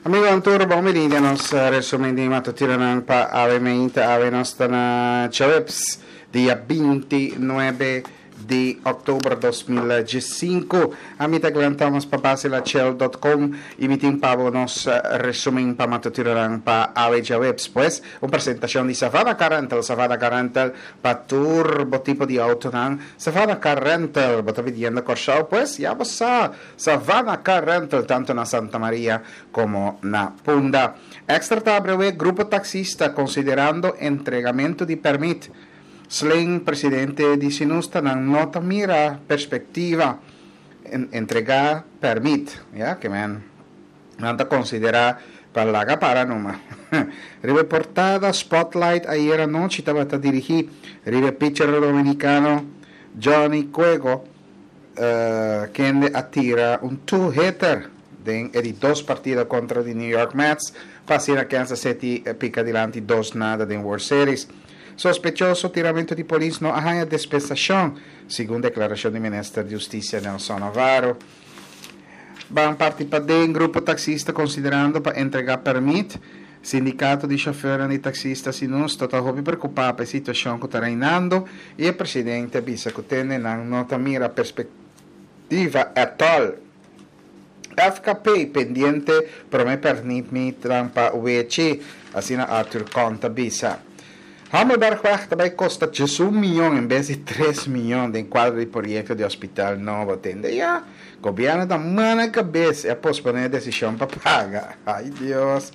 Amigo Antoro, bom meninda, nós resumendo matutinan pa ave meinta ave nossa na Chaveps, dia 29 de outubro de 2015. A mim glantamos para basilachel.com e me tem para nós resumen para matutinan pa ave Chaveps, pues, uma apresentação de Savannah Car Rental para turbo tipo de auto nan Savannah Car Rental, bota vidiendo corchao, pues, ya você Savannah Car Rental tanto na Santa Maria como na Punda. Extra tabreve grupo taxista considerando entregamento de permit. Sling, presidente di Sinusta, non nota mira perspectiva entregar permit, ya que man nada considera parlaga para numa. Rive portada Spotlight ayer anoche estaba a dirigir rive pitcher dominicano Johnny Cuego quien attira un two-hitter in dos partidas contra di New York Mets, passina Kansas City pica dilanti 2-0 in World Series. Sospechoso tiramento di polizia no há dispensação, segundo declaração do Ministro da Justiça Nelson Navarro. Van participar de grupo taxista considerando para entregar permit. Sindicato di chauffeur e taxista Sinus está muito preocupado com a situação que está reinando e o presidente avisa que tem não nota mira perspectiva atual. FKP pendiente para me permitir para o VC, assim Arthur Conta avisa. Hammelberg também custa 1 milhão em vez de 3 milhões em quadro de projeto de hospital novo. Entende? Já, o governo dá mão na cabeça e posponer a decisão para pagar. Ai, Deus.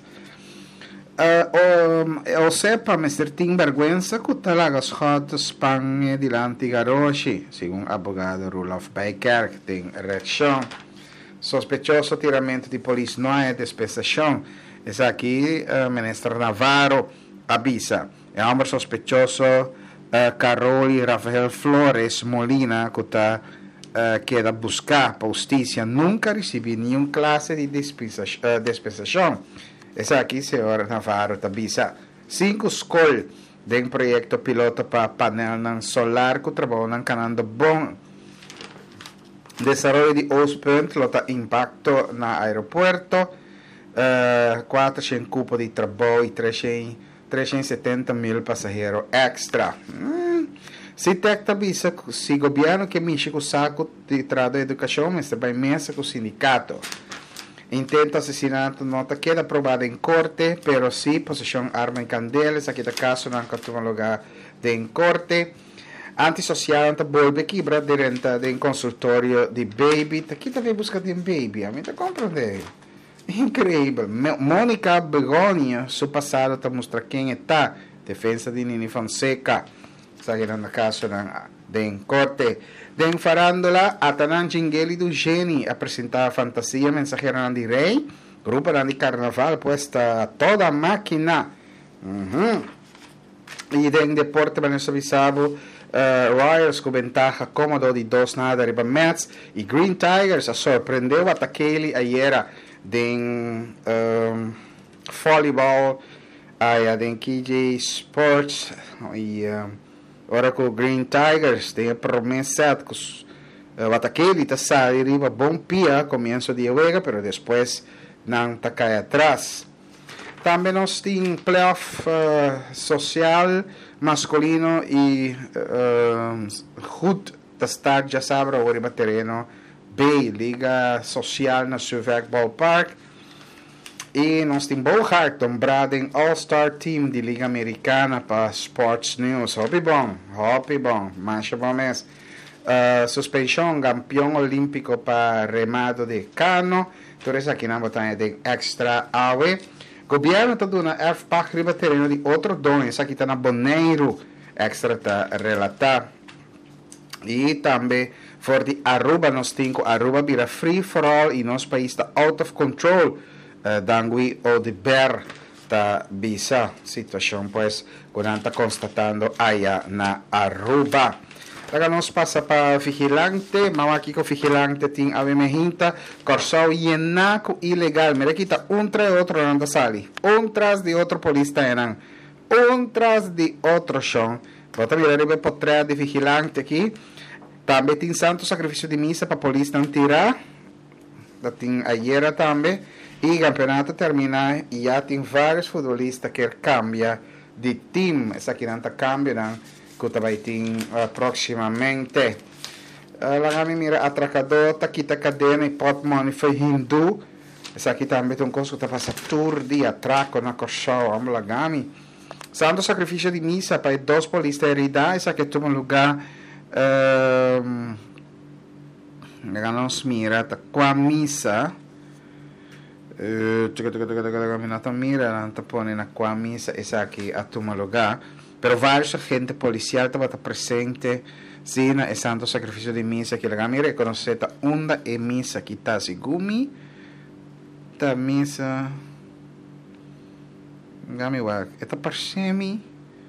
O sepa, Mr. Tim Vergüenza, que talagas hot Espanha diante garoshi, segundo o advogado Rudolf Baker, que tem reação. Sospechoso tiramento de polícia não é dispensação. Esse aqui, o ministro Navarro avisa. É homem sospechoso Carol Rafael Flores Molina que está queda buscar para a justiça nunca recebeu nenhuma classe de dispensação. Esse aqui, senhor Navarro, avisa. 5 escolas de um projeto piloto para painel solar que trabalham canando bom desenvolvimento de Ospent, lota impacto na aeroporto, 400 cupos de trabalho e 370 mil passageiros extra. Se tecta bisa, se governo que mexe com o saco de trado de educação, mas também mexe com o sindicato. Intento assassinato nota queda aprovada em corte, pero se possessão arma em candelas, aqui da caso não catuma lugar de em corte. Antissocial anta volve quebra de renta de consultório de baby. Aqui também busca de um baby, a mim tá compreendendo. Incrível. Mônica Begonia, seu passado está mostrando quem está. Defesa de Nini Fonseca. Está aqui na casa de corte. De farándola, Atanan Jingeli do Geni apresentar a fantasia mensageira de rei. Grupo de carnaval, puesta toda a máquina. E de deporte, Vanessa Bissabo, Royals com ventaja cômodo de 2-0 riba Mets. E Green Tigers surpreendeu a Takeli ayer de voleibol, de KJ Sports e ora com o Green Tigers tem a promessa que o Takeli está saindo riba bom pia começo de juego, pero depois não está cai atrás. Também nós temos playoff social masculino e Hood da Start já sabe o riba terreno B, Liga Social na Suvac Ballpark. E nós temos Bo Harton, Braden All-Star Team de Liga Americana para Sports News. Hopi bom, mancha bom mês. Suspensão, campeão olímpico para remado de cano. Tudo isso aqui na botanha de extra ave. Governo está dando FPAC riba terreno de outro dono. Isso aqui está na Boneiro. Extra está relatar. E também for de Aruba, nós temos Aruba vira free for all e nosso país está out of control. Dangui ou de Ber está bisa situação, pois, quando está constatando aí na Aruba. Agora nós passa para vigilante, mas aqui com vigilante tem a mehinta, corsau ienaco ilegal. Mira aqui está tras de outro anda sali, tras de outro polícia enan, tras de outro chão. Bota virar ribe potreia de vigilante aqui. Também tem santo sacrifício de missa para a polícia não tirar. Tem ayer também. E campeonato termina e já tem vários futbolistas que cambia de time. Essa aqui não cambia, que vai ter proximamente. Lá kami mira atracador, kita cadena e pot money foi hindu. Essa aqui também tem um coisa que passa tour de atraco na Corsau, vamos lá gami. Santo sacrifício de missa para dois polistas heridos, essa aqui toma lugar. Nós mira, tá com a missa. Caminata mira, não tá pondo na com a missa, essa aqui a toma lugar. Pero vários agentes policiais estavam presentes. Sina e santo sacrificio di misa che la mira riconosceta onda e misa che ta sigumi ta misa gami wa eta parsemi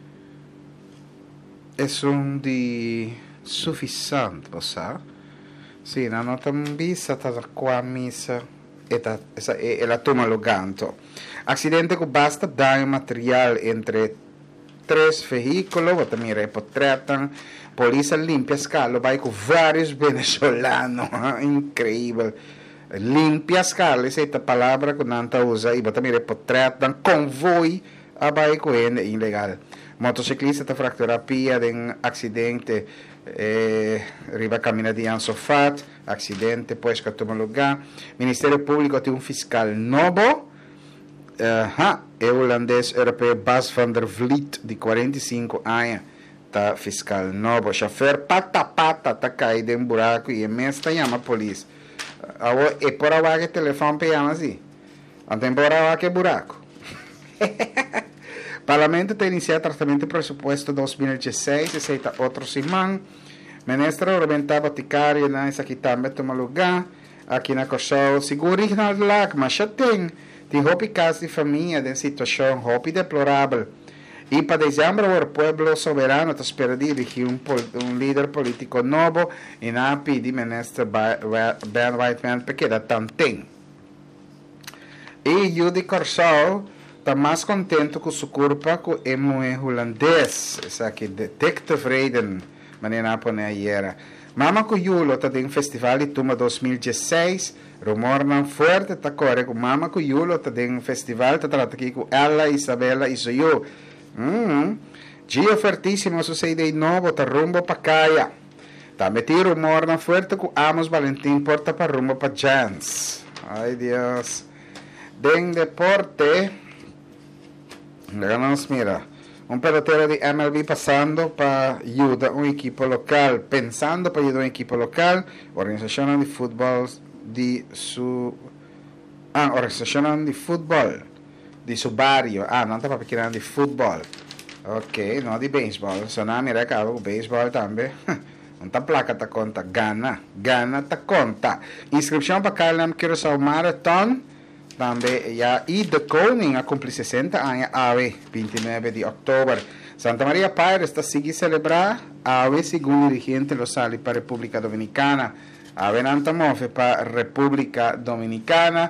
es un di sufficiente posa sì na nota misa ta qua misa eta esa e la toma lo ganto accidente che basta dare material entre tres veículos, vou também reportam, polícia limpia scalo, vai com vários venezuelanos, incrível, limpia scalo, essa é a palavra que não usa, e vou também reportam, convoy, a vai com ele, ilegal. Motociclista está fracturado pia de um acidente, riva cammina di Ansofat, acidente, poi scattò lugar, Ministério Público tem um fiscal novo, é o holandês europeu Bas van der Vliet, de 45 anos, tá fiscal novo. Chofer pata tá caído em buraco e mesmo chama a polícia. E por agora que telefone para chamar assim. Até por agora que buraco. Parlamento tem iniciado tratamento do presupuesto 2016, aceita outro semana. Ministro Roberta Boticário, nessa aqui também toma lugar. Aqui na Corsau, seguro original do lag, mas já tem hopi casos de família em situação hopi deplorável. E para dezembro, o povo soberano está esperando elegir um líder político novo e não pedir ministro Ben Whiteman porque ainda tem. E Judy Corsau está mais contente com sua culpa que é muito holandês. Essa aqui, detective Vreden, maneira para ayer. Mama Cuyulo está em festival de Tuma 2016. Rumor não forte está corre com Mama Cuyulo está em festival está trata aqui com ela, Isabela e Soyu. Dia fortíssimo sucede novo está rumbo para Caia. Também tem rumor não forte com Amos Valentim porta para rumbo para Jans. Ai Deus. Den deporte. Nos mira. Un pelotero de MLB pasando para ayudar a un equipo local, pensando para ayudar a un equipo local, organización de fútbol de su organización de fútbol de su barrio. No está para querer de fútbol. Ok, no de béisbol. Sona mira cabo béisbol también. Non ta placa ta conta, gana ta conta. Inscripción para Carlam Curaçao Marathon. Também já e de Koning a cumprir 60 anos AVE 29 de outubro. Santa Maria Pires está seguindo celebrar AVE segundo dirigente Losali para a República Dominicana. AVE não move para a República Dominicana.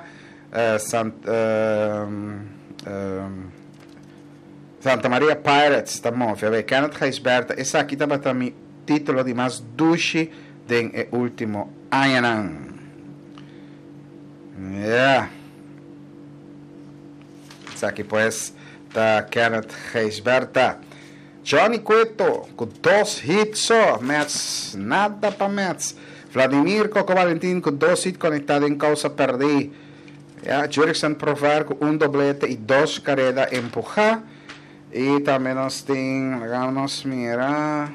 Santa Maria Pirates está move. AVE Kenneth Reisberta. Essa aqui está para o título de mais duche do último ano. Yeah. Aqui pues está Kenneth Reisberta. Johnny Cueto com 2 hits só, Mets, nada para Mets. Vladimir Coco Valentim com 2 hits conectados em causa perder. Jurickson Provar com 1 doblete e 2 carreras empujar. E também nós temos, vamos mirar.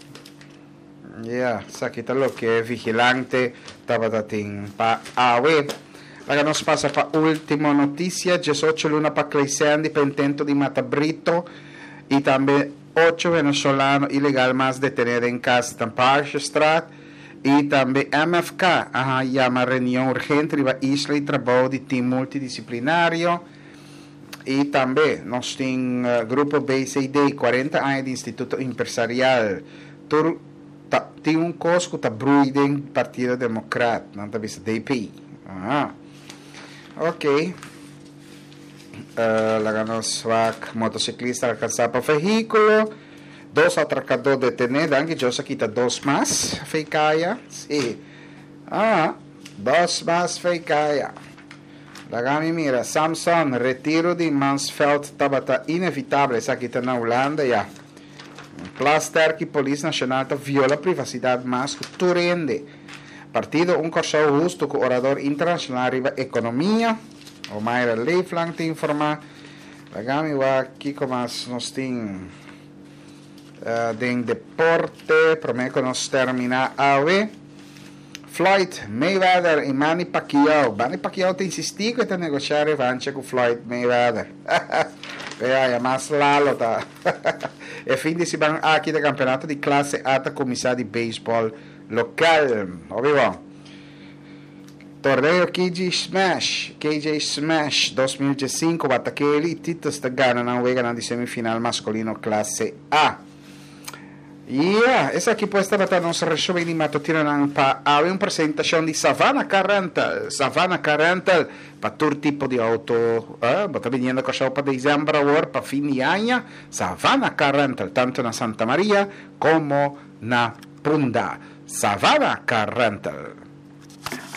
Isso aqui está o que é vigilante, estava para AWE. Agora nos passa para a última notícia, 18 luna para Cleiciandi, pentento de Mata Brito, e também 8 venezolanos ilegais mais detenidos em casa de Park Street, e também MFK, chama reunião urgente para a isla de trabalho de time multidisciplinário, e também nós temos grupo BCD, 40 anos de Instituto Empresarial, tem um cosco que está bruidem Partido Democrata, não está visto, DP. Ok. Laganos vac motociclista alcançar para o veículo. 2 atracadores detenidos. Aqui eu aqui está 2 mais. Fecaia. Sim. 2 mais fecaia. Ragami mira, Samson, retiro di Mansveld tabata inevitável, essa aqui está na Holanda, ja. Plaster que Polícia Nacional viola a privacidade mas turende. Partido corso justo com orador internacional riba economia. O Mayra Leiflang te informa. Ragami wa aqui como nós tem den deporte, prometo nós terminar a Floyd Mayweather e Manny Pacquiao. Manny Pacquiao tem insistido em negociar revanche com Floyd Mayweather. É mais lalo tá. E fim de semana aqui do campeonato de classe alta comissão de beisebol local. Óbvio. Torneio KJ Smash 2015 batakeli títulos de Ghana na wega na semifinal masculino classe A. Essa aqui pode estar para nossa resumo de matutina para uma apresentação de Savannah Carrantal para todo tipo de auto, está vindo com a para dezembro agora para fim de ano, Savannah Carrantal tanto na Santa Maria como na Punda. Savannah Carrantal.